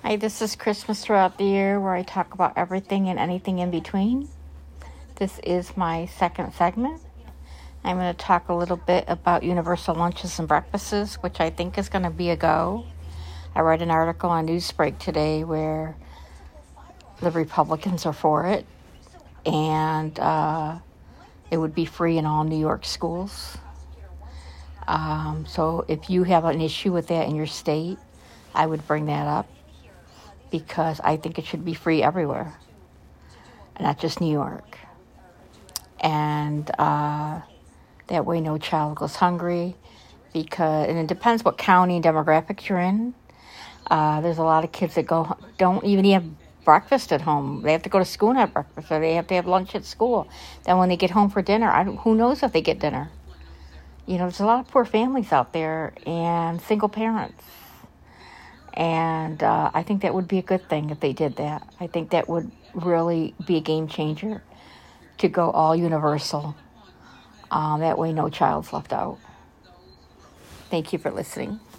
Hi, this is Christmas Throughout the Year, where I talk about everything and anything in between. This is my second segment. I'm going to talk a little bit about universal lunches and breakfasts, which I think is going to be a go. I read an article on Newsbreak today where the Republicans are for it, and it would be free in all New York schools. So if you have an issue with that in your state, I would bring that up, because I think it should be free everywhere, not just New York. And that way no child goes hungry, and it depends what county and demographic you're in. There's a lot of kids that don't even have breakfast at home. They have to go to school and have breakfast, or they have to have lunch at school. Then when they get home for dinner, who knows if they get dinner. There's a lot of poor families out there and single parents. And I think that would be a good thing if they did that. I think that would really be a game changer to go all universal. That way no child's left out. Thank you for listening.